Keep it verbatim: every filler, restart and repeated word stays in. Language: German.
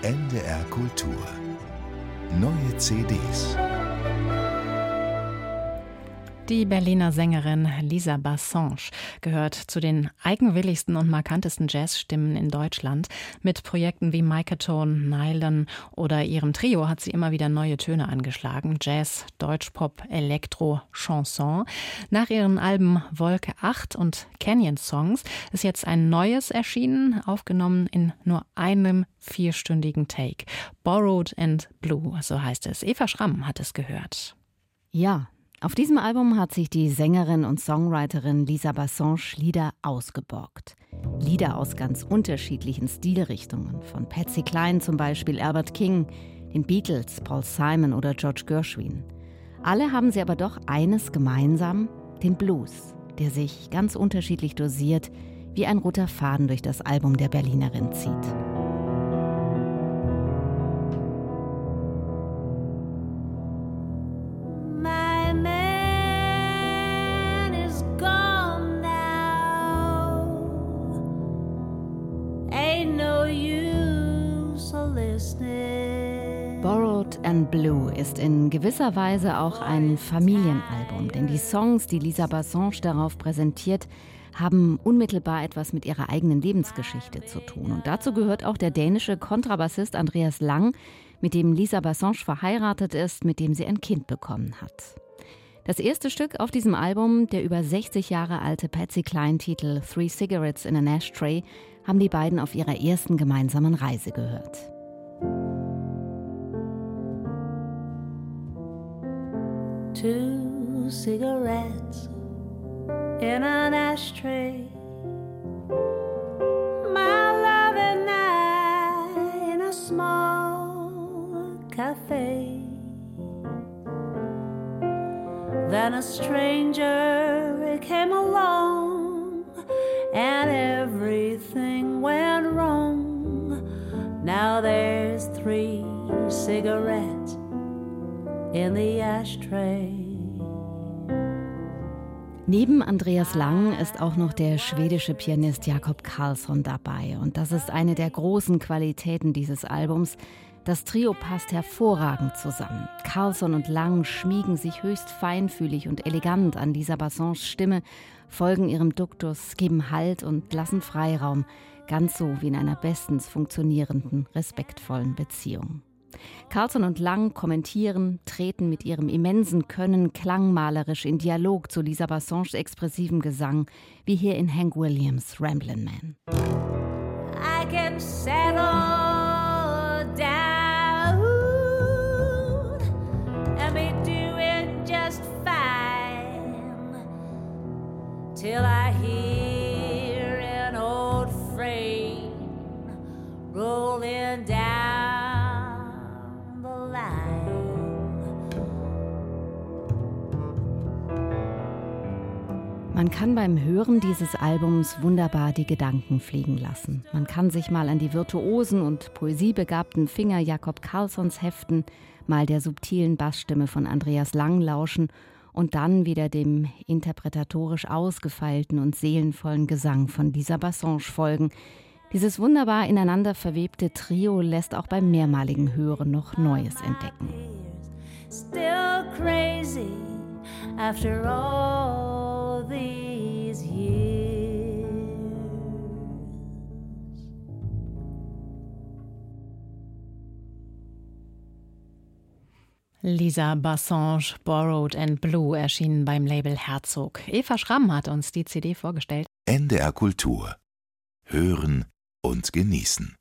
N D R Kultur. Neue C Ds. Die Berliner Sängerin Lisa Bassange gehört zu den eigenwilligsten und markantesten Jazzstimmen in Deutschland. Mit Projekten wie Micatone, Nylon oder ihrem Trio hat sie immer wieder neue Töne angeschlagen. Jazz, Deutschpop, Elektro, Chanson. Nach ihren Alben Wolke acht und Canyon Songs ist jetzt ein neues erschienen, aufgenommen in nur einem vierstündigen Take. Borrowed and Blue, so heißt es. Eva Schramm hat es gehört. Ja. Auf diesem Album hat sich die Sängerin und Songwriterin Lisa Bassange Lieder ausgeborgt. Lieder aus ganz unterschiedlichen Stilrichtungen, von Patsy Cline zum Beispiel Albert King, den Beatles, Paul Simon oder George Gershwin. Alle haben sie aber doch eines gemeinsam, den Blues, der sich ganz unterschiedlich dosiert, wie ein roter Faden durch das Album der Berlinerin zieht. Borrowed and Blue ist in gewisser Weise auch ein Familienalbum, denn die Songs, die Lisa Bassange darauf präsentiert, haben unmittelbar etwas mit ihrer eigenen Lebensgeschichte zu tun. Und dazu gehört auch der dänische Kontrabassist Andreas Lang, mit dem Lisa Bassange verheiratet ist, mit dem sie ein Kind bekommen hat. Das erste Stück auf diesem Album, der über sechzig Jahre alte Patsy Cline-Titel Three Cigarettes in an Ashtray, haben die beiden auf ihrer ersten gemeinsamen Reise gehört. Two cigarettes in an ashtray, my love and I in a small cafe. Then a stranger came along and everything went wrong. Now there's three cigarettes in the ashtray. Neben Andreas Lang ist auch noch der schwedische Pianist Jakob Karlsson dabei. Und das ist eine der großen Qualitäten dieses Albums. Das Trio passt hervorragend zusammen. Karlsson und Lang schmiegen sich höchst feinfühlig und elegant an Lisa Bassanges Stimme, folgen ihrem Duktus, geben Halt und lassen Freiraum. Ganz so wie in einer bestens funktionierenden, respektvollen Beziehung. Karlsson und Lang kommentieren, treten mit ihrem immensen Können klangmalerisch in Dialog zu Lisa Bassanges expressivem Gesang, wie hier in Hank Williams' Ramblin' Man. I can settle down and be doing just fine till I hear an old freight rolling down. Man kann beim Hören dieses Albums wunderbar die Gedanken fliegen lassen. Man kann sich mal an die virtuosen und poesiebegabten Finger Jakob Karlssons heften, mal der subtilen Bassstimme von Andreas Lang lauschen und dann wieder dem interpretatorisch ausgefeilten und seelenvollen Gesang von Lisa Bassange folgen. Dieses wunderbar ineinander verwebte Trio lässt auch beim mehrmaligen Hören noch Neues entdecken. Still crazy after all these years. Lisa Bassange, Borrowed and Blue, erschienen beim Label Herzog. Eva Schramm hat uns die C D vorgestellt. N D R Kultur. Hören und genießen.